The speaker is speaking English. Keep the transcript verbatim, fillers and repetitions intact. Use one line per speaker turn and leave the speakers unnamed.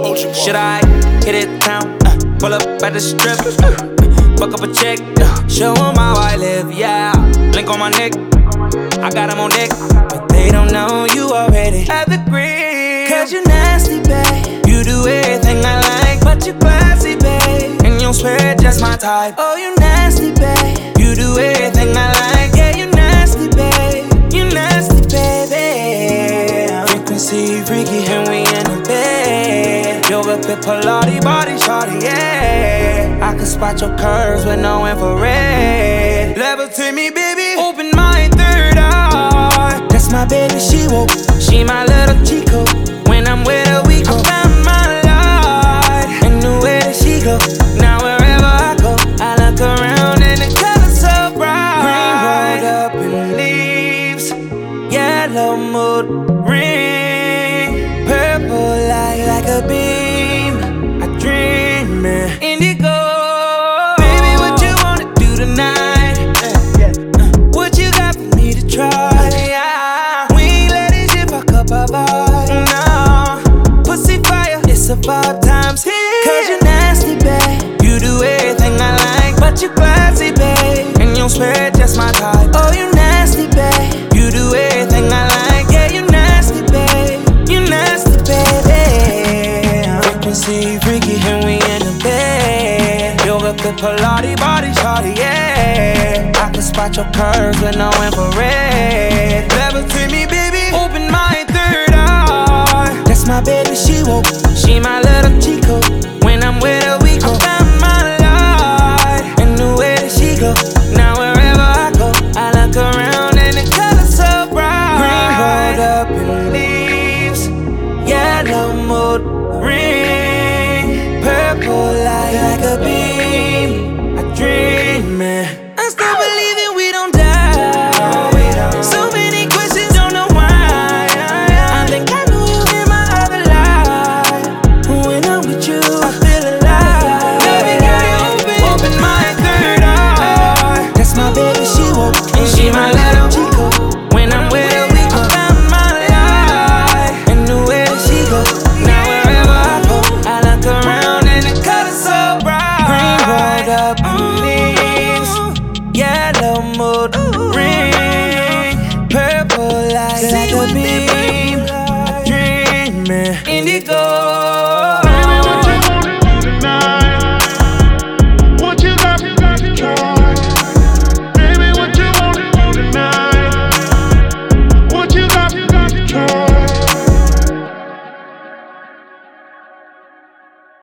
Should I hit it town? Uh, pull up at the strip. Uh, fuck up a check. Uh, show 'em how I live, yeah. Link on my neck. I got 'em on deck. But they don't know you already have the green. Cause you nasty, babe. You do everything I like, but you classy, babe. And you swear just my type. Oh, you nasty, babe. You do everything I like. Yeah, you nasty, babe. You nasty, baby. Frequency freaky and we in the bed. Yoga pit Pilates body shawty, yeah. I can spot your curves with no infrared. Levitate me, baby. Open my third eye. That's my baby, she woke. She my little Chico. When I'm with her, we go. I found my light and the way that she go. Now wherever I go, I look around and the color's so bright. Green rolled up in leaves, yellow mood ring, purple light like a beam. I dream it. Indigo. Baby, what you wanna do tonight? Uh, what you got for me to try? Yeah. We ain't let this shit fuck up our vibe. No, pussy fire, it's a vibe times ten. Cause you nasty, babe. You do everything I like, but you classy, babe. And you swear just my type. Oh, you nasty, babe. You do everything I like. Yeah, you nasty, babe. You nasty, baby. Frequency freaky and we in the bed. Yoga pit Pilates body shawty, yeah. I can spot your curves with no infrared. Levitate me, baby. Open my third eye. That's my baby, she woke. She my little Chico. When I'm with her, we go.